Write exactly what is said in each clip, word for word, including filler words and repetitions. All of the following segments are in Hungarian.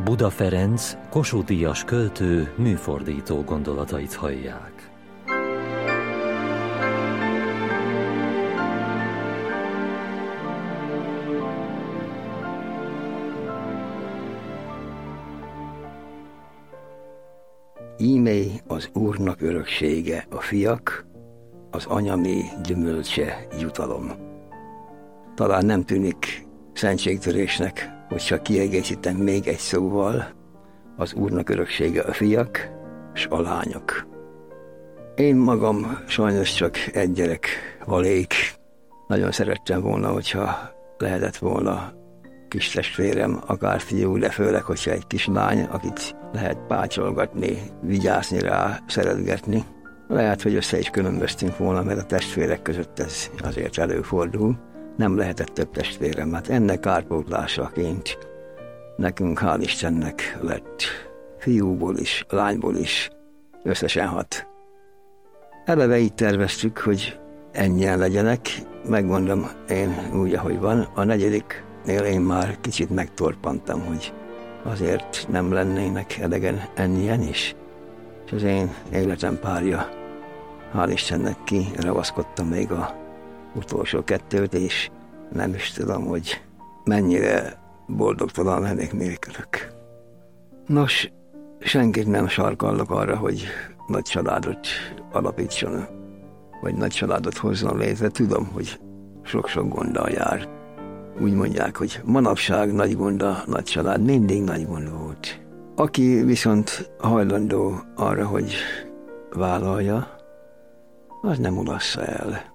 Buda Ferenc, Kossuth-díjas költő, műfordító gondolatait hallják. Ímé az Úrnak öröksége a fiak, az anyami gyümölcse jutalom. Talán nem tűnik szentségtörésnek, hogy csak kiegészítem még egy szóval, az Úrnak öröksége a fiak és a lányok. Én magam sajnos csak egy gyerek valék. Nagyon szerettem volna, hogyha lehetett volna kis testvérem, akár fiú, de főleg, hogyha egy kislány, akit lehet pácsolgatni, vigyázni rá, szeretgetni. Lehet, hogy össze is különböztünk volna, mert a testvérek között ez azért előfordul. Nem lehetett több testvérem, hát ennek kárpótlásaként nekünk, hál' Istennek lett fiúból is, lányból is, összesen hat. Eleve így terveztük, hogy ennyien legyenek, megmondom én úgy, ahogy van. A negyediknél én már kicsit megtorpantam, hogy azért nem lennének elegen ennyien is. És az én életem párja, hál' Istennek kiravaszkodta még a utolsó kettőt, és nem is tudom, hogy mennyire boldogtalan lennék nélkülük. Nos, senkit nem sarkallok arra, hogy nagy családot alapítson, vagy nagy családot hozzon létre. Tudom, hogy sok-sok gonddal jár. Úgy mondják, hogy manapság nagy gond a nagy család, mindig nagy gond volt. Aki viszont hajlandó arra, hogy vállalja, az nem ulassza el.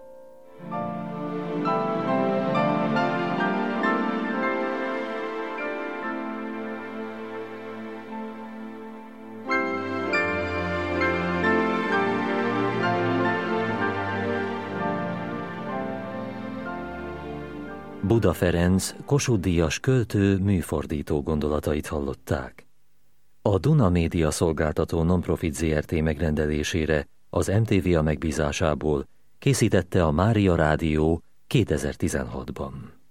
Buda Ferenc, Kossuth-díjas költő, műfordító gondolatait hallották. A Duna Média Szolgáltató Nonprofit zé er té megrendelésére az em té vé a megbízásából készítette a Mária Rádió kétezer-tizenhatban.